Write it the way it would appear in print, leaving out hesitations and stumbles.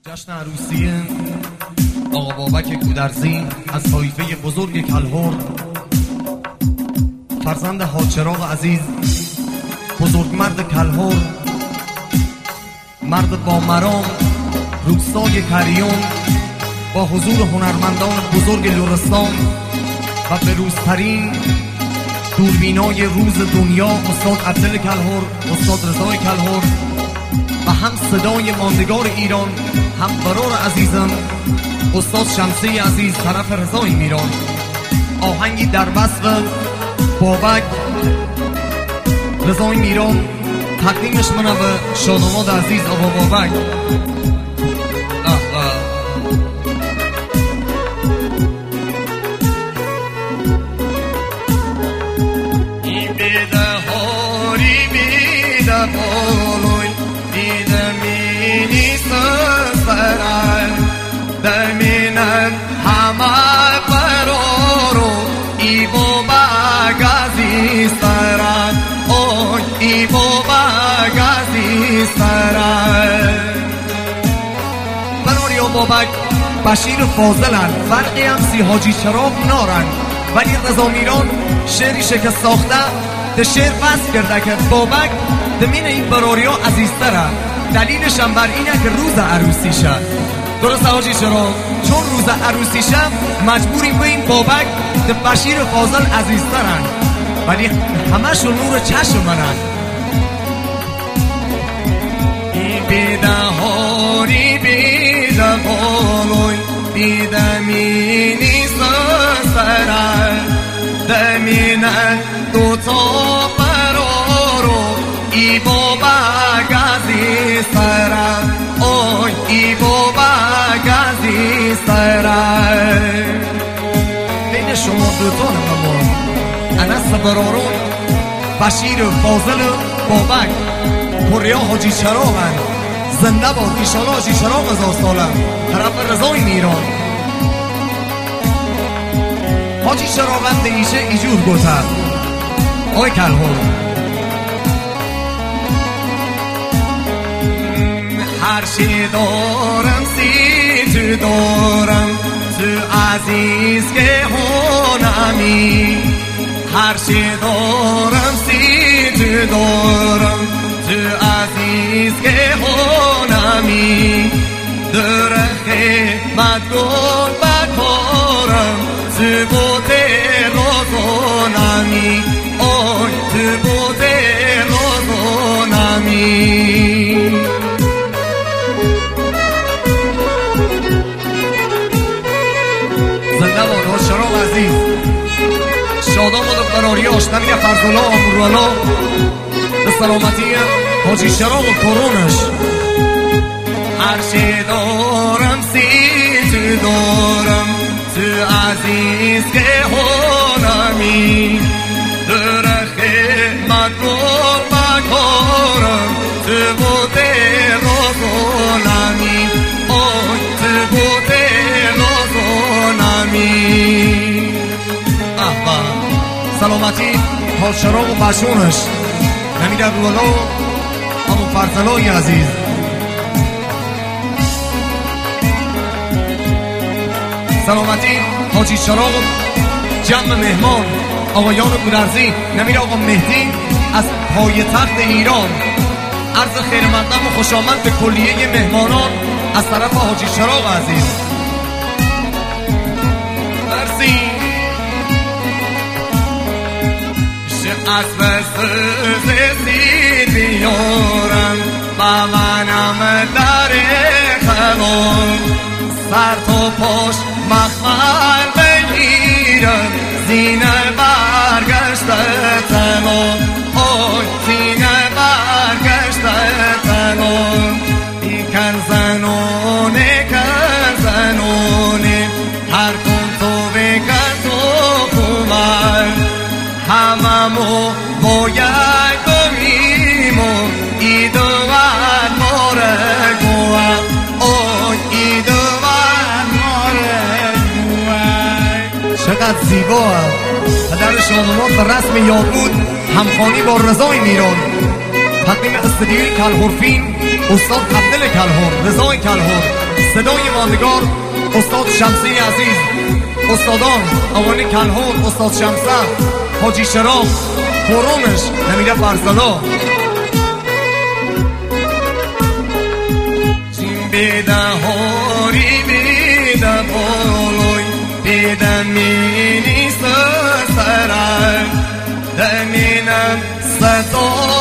جشن عروسی آقا بابک گودرزی از طایفه بزرگ کلهر، فرزند حاج‌چراغ عزیز، بزرگمرد کلهر، مرد با مرام، روستای کریون، با حضور هنرمندان بزرگ لرستان و به روزترین دوربینای روز دنیا استاد عبدل کلهر، استاد رضای کلهر و هم صدای ماندگار ایران، هم برار عزیزم استاد شمسی عزیز طرف رضای میران. آهنگی در وصف بابک رضای میران تقدیمش منم به شاداماد عزیز آقا بابک. این بیده هاری بیده بالوی دیده مینی سرن دمینم همه برارو ای بابک عزیز سرن اوی ای بابک عزیز سرن براریا بابک بشیر فاضلن، فرقی هم سی حاجی چراغ نارن، ولی رضا میران شعری شکست ساخته ده شعر فصل کرده که بابک دمین این براریا عزیزتره. دلیلش هم بر اینه که روز عروسیشه. درست حاجی چراغ؟ چون روز عروسیشه مجبوریم به این بابک ده بشیر فاضل عزیزترن، ولی همشون نور چشم منن. این بیده هاری بیده بالوی بیده مینی سرن دمینه دوتا برارو ای بابک عزیز سرن اوی ای بابک عزیز سرن. بین شما دوتا نمون انس برارون بشیر فاضل بابک پریا حاجی چراغن، زنده باد ایشالا حاجی چراغ 1000 ساله طرف رضای میران. حاجی چراغن دیشه ایجور گوته آی کلهر. هر چی دارم سی تو دارم تو عزیز که هونمی، هر چی دارم سی تو دارم تو عزیز که هونمی، درخه مدگل بکارم تو بوده روزونمی اوی تو بوده روزونمی. زنده باد حاج‌چراغ عزیز، شادام باد و قراریاش نمیگه فرزولا آمورالا به سلامتی حاجی چراغ و کرونش. هرچی دارم سی تو دارم تو عزیز که هونمی، درخه مدگل بکارم تو بوده روزونمی اوی تو بوده روزونمی. سلامتی حاج‌چراغ و بشونش نمیده رولا همون فرزلای عزیز. سلامتی حاجی چراغ جمع مهمان آقایان گودرزی نمیر آقا مهدی از پایتخت ایران. عرض خیر مقدم و خوش آمد به کلیه مهمانان از طرف حاجی چراغ عزیز. مرسی. از بسز سید بیارم با منم در خلال، سر تو پاش مخمل بگیرم زینه برگشته تمام اوی زینه برگشته تمام. ای کنزنونه کنزنونه هر کن تو بکن تو کمر، هممو باید گویم و ای دوان ماره گوام اوی ای دوان ماره گوام. چقدر زیبا پدر شاداماد به رسم یاقوت همخوانی با رضای میران. تقدیم استدیوی کلهرفین استاد عبدل کلهر، رضای کلهر. صدای ماندگار استاد شمسی عزیز، استادان آقای کلهون، استاد شمسه، حاجی شراف، قرونش نمیده فرزالا. بیده هاری بیده بالوی بیده مینی سرم دمینم صدا